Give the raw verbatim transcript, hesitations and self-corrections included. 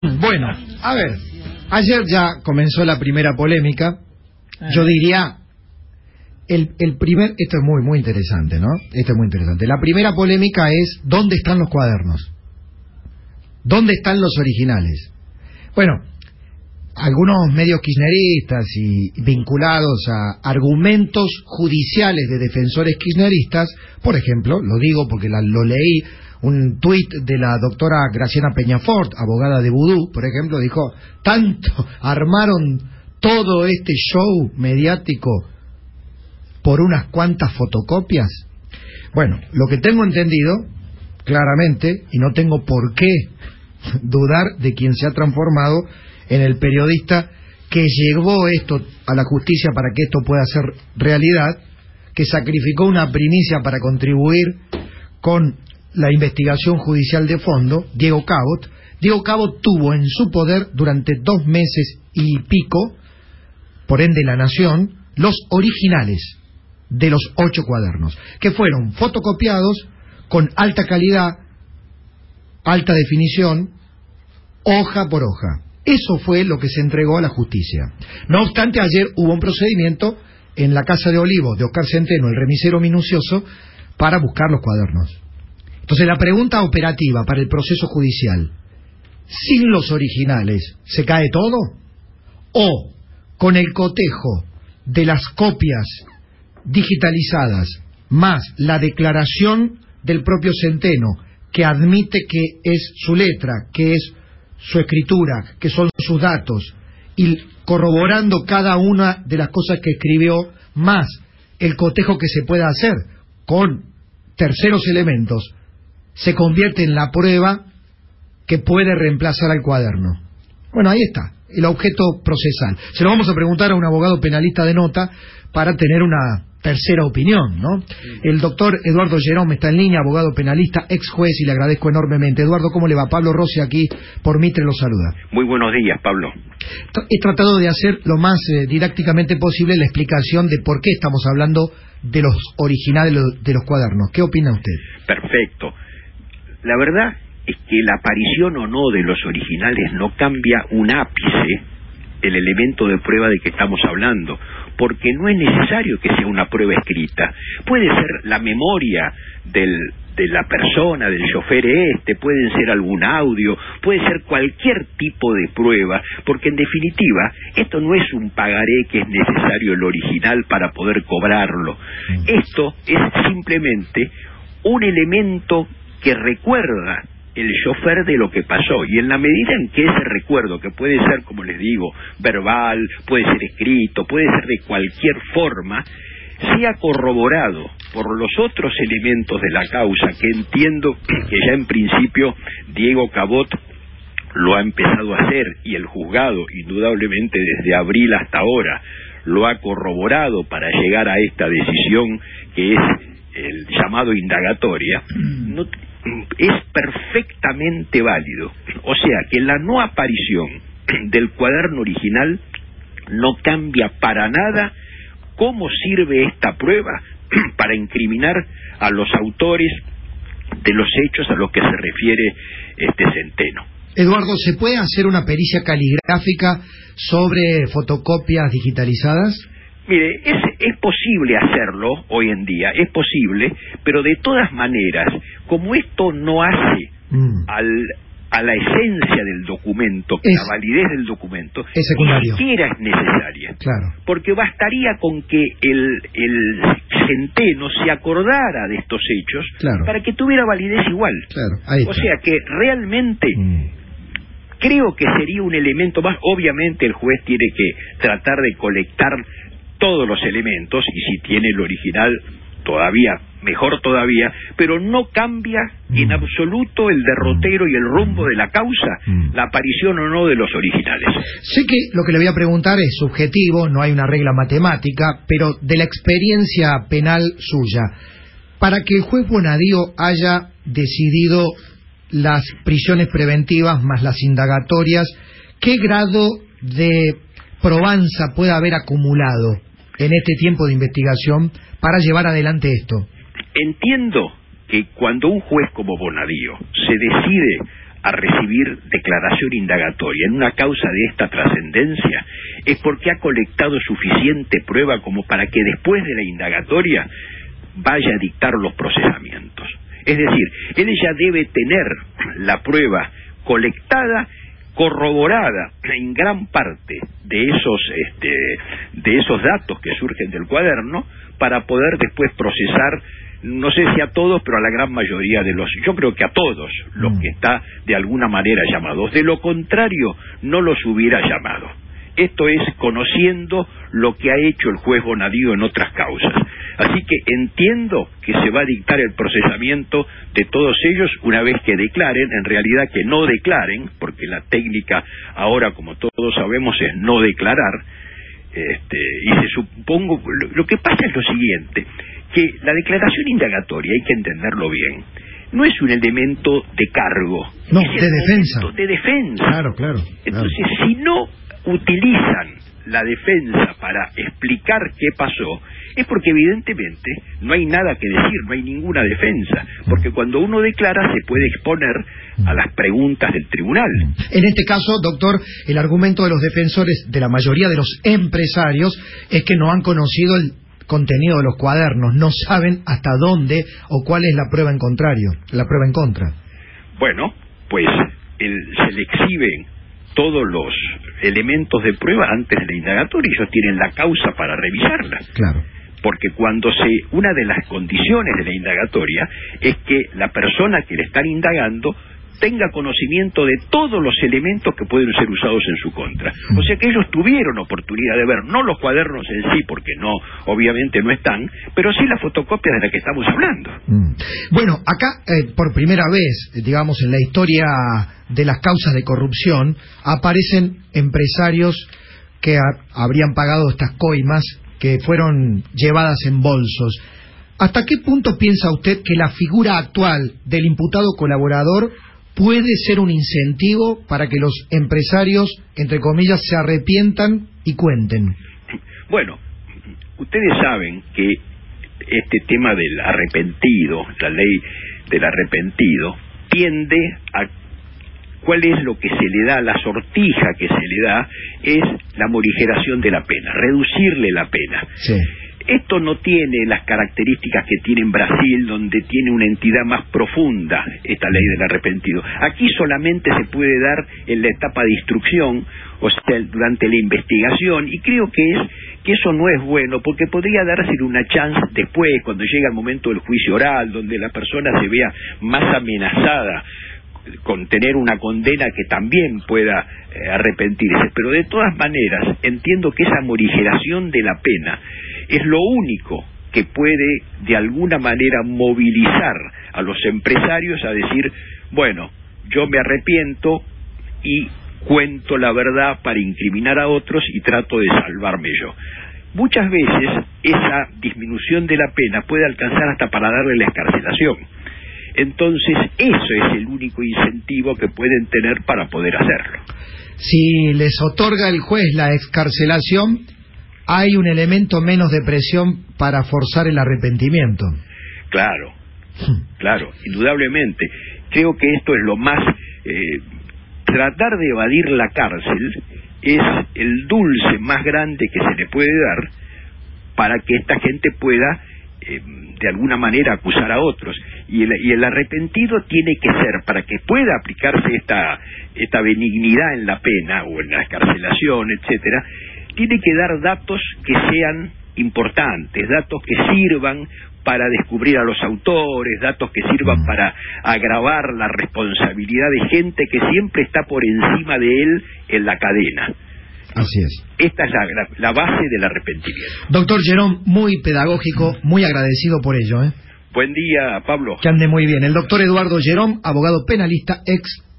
Bueno, a ver, ayer ya comenzó la primera polémica. Yo diría, el, el primer, esto es muy, muy interesante, ¿no? Esto es muy interesante. La primera polémica es, ¿dónde están los cuadernos? ¿Dónde están los originales? Bueno, algunos medios kirchneristas y vinculados a argumentos judiciales de defensores kirchneristas, por ejemplo, lo digo porque la, lo leí, un tuit de la doctora Graciana Peñafort, abogada de Vudú, por ejemplo, dijo, tanto armaron todo este show mediático por unas cuantas fotocopias. Bueno, lo que tengo entendido, claramente, y no tengo por qué dudar de quien se ha transformado en el periodista que llevó esto a la justicia para que esto pueda ser realidad, que sacrificó una primicia para contribuir con la investigación judicial de fondo, Diego Cabot. Diego Cabot tuvo en su poder durante dos meses y pico, por ende la Nación, los originales de los ocho cuadernos, que fueron fotocopiados con alta calidad, alta definición, hoja por hoja. Eso fue lo que se entregó a la justicia. No obstante, ayer hubo un procedimiento en la Casa de Olivos de Oscar Centeno, el remisero minucioso, para buscar los cuadernos. Entonces la pregunta operativa para el proceso judicial, ¿sin los originales se cae todo? ¿O con el cotejo de las copias digitalizadas más la declaración del propio Centeno, que admite que es su letra, que es su escritura, que son sus datos, y corroborando cada una de las cosas que escribió, más el cotejo que se pueda hacer con terceros elementos, se convierte en la prueba que puede reemplazar al cuaderno? Bueno, ahí está, el objeto procesal. Se lo vamos a preguntar a un abogado penalista de nota para tener una tercera opinión, ¿no? El doctor Eduardo Gerón está en línea, abogado penalista, ex juez, y le agradezco enormemente. Eduardo, ¿cómo le va? Pablo Rossi aquí por Mitre lo saluda. Muy buenos días, Pablo. He tratado de hacer lo más eh, didácticamente posible la explicación de por qué estamos hablando de los originales de los cuadernos. ¿Qué opina usted? Perfecto. La verdad es que la aparición o no de los originales no cambia un ápice el elemento de prueba de que estamos hablando, porque no es necesario que sea una prueba escrita. Puede ser la memoria del, de la persona, del chofer este, pueden ser algún audio, puede ser cualquier tipo de prueba, porque en definitiva esto no es un pagaré que es necesario el original para poder cobrarlo. Esto es simplemente un elemento que recuerda el chofer de lo que pasó, y en la medida en que ese recuerdo, que puede ser, como les digo, verbal, puede ser escrito, puede ser de cualquier forma, sea corroborado por los otros elementos de la causa, que entiendo que ya en principio Diego Cabot lo ha empezado a hacer, y el juzgado, indudablemente desde abril hasta ahora, lo ha corroborado para llegar a esta decisión que es el llamado indagatoria, no es perfectamente válido. O sea que la no aparición del cuaderno original no cambia para nada cómo sirve esta prueba para incriminar a los autores de los hechos a los que se refiere este Centeno. Eduardo, ¿se puede hacer una pericia caligráfica sobre fotocopias digitalizadas? Mire, es, es posible hacerlo hoy en día, es posible, pero de todas maneras, como esto no hace mm. al, a la esencia del documento, es, la validez del documento, ni siquiera es necesaria. Claro. Porque bastaría con que el, el Centeno se acordara de estos hechos, claro, para que tuviera validez igual. Claro, ahí está. O sea que realmente... Mm. Creo que sería un elemento más. Obviamente el juez tiene que tratar de colectar todos los elementos, y si tiene el original todavía mejor todavía, pero no cambia mm. en absoluto el derrotero y el rumbo de la causa, mm. la aparición o no de los originales. Sé que lo que le voy a preguntar es subjetivo, no hay una regla matemática, pero de la experiencia penal suya, para que el juez Bonadío haya decidido las prisiones preventivas más las indagatorias, ¿qué grado de probanza puede haber acumulado en este tiempo de investigación para llevar adelante esto? Entiendo que cuando un juez como Bonadío se decide a recibir declaración indagatoria en una causa de esta trascendencia es porque ha colectado suficiente prueba como para que después de la indagatoria vaya a dictar los procesamientos. Es decir, él ya debe tener la prueba colectada, corroborada en gran parte de esos este, de esos datos que surgen del cuaderno, para poder después procesar, no sé si a todos, pero a la gran mayoría de los, yo creo que a todos los que está de alguna manera llamados. De lo contrario, no los hubiera llamado. Esto es conociendo lo que ha hecho el juez Bonadío en otras causas. Así que entiendo que se va a dictar el procesamiento de todos ellos una vez que declaren, en realidad que no declaren, porque la técnica ahora, como todos sabemos, es no declarar. Este, y se supongo, lo, lo que pasa es lo siguiente, que la declaración indagatoria, hay que entenderlo bien, no es un elemento de cargo, no, es de defensa. De defensa. Claro, claro. Entonces, claro. si no utilizan la defensa para explicar qué pasó, es porque evidentemente no hay nada que decir, no hay ninguna defensa, porque cuando uno declara se puede exponer a las preguntas del tribunal. En este caso, doctor, el argumento de los defensores, de la mayoría de los empresarios, es que no han conocido el contenido de los cuadernos, no saben hasta dónde o cuál es la prueba en contrario, la prueba en contra. Bueno, pues el, se le exhiben todos los elementos de prueba antes de la indagatoria, y ellos tienen la causa para revisarla. Claro. Porque cuando se, una de las condiciones de la indagatoria es que la persona que le están indagando tenga conocimiento de todos los elementos que pueden ser usados en su contra. O sea que ellos tuvieron oportunidad de ver, no los cuadernos en sí, porque no, obviamente no están, pero sí las fotocopias de las que estamos hablando. Mm. Bueno, acá, eh, por primera vez, digamos, en la historia de las causas de corrupción, aparecen empresarios que ha, habrían pagado estas coimas que fueron llevadas en bolsos. ¿Hasta qué punto piensa usted que la figura actual del imputado colaborador puede ser un incentivo para que los empresarios, entre comillas, se arrepientan y cuenten? Bueno, ustedes saben que este tema del arrepentido, la ley del arrepentido, tiende a... ¿Cuál es lo que se le da, la sortija que se le da? Es la morigeración de la pena, reducirle la pena. Sí. Esto no tiene las características que tiene en Brasil, donde tiene una entidad más profunda esta ley del arrepentido. Aquí solamente se puede dar en la etapa de instrucción, o sea, durante la investigación, y creo que es que eso no es bueno, porque podría darse una chance después, cuando llega el momento del juicio oral, donde la persona se vea más amenazada con tener una condena que también pueda eh, arrepentirse. Pero de todas maneras entiendo que esa morigeración de la pena es lo único que puede de alguna manera movilizar a los empresarios a decir, bueno, yo me arrepiento y cuento la verdad para incriminar a otros y trato de salvarme yo. Muchas veces esa disminución de la pena puede alcanzar hasta para darle la excarcelación. Entonces, eso es el único incentivo que pueden tener para poder hacerlo. Si les otorga el juez la excarcelación, hay un elemento menos de presión para forzar el arrepentimiento. Claro, claro, indudablemente. Creo que esto es lo más... Eh, tratar de evadir la cárcel es el dulce más grande que se le puede dar para que esta gente pueda... Eh, de alguna manera acusar a otros, y el, y el arrepentido tiene que ser, para que pueda aplicarse esta esta benignidad en la pena o en la excarcelación, etcétera, tiene que dar datos que sean importantes, datos que sirvan para descubrir a los autores, datos que sirvan para agravar la responsabilidad de gente que siempre está por encima de él en la cadena. Así es. Esta es la, la, la base del arrepentimiento. Doctor Gerón, muy pedagógico, muy agradecido por ello, ¿eh? Buen día, Pablo. Que ande muy bien. El doctor Eduardo Gerón, abogado penalista, ex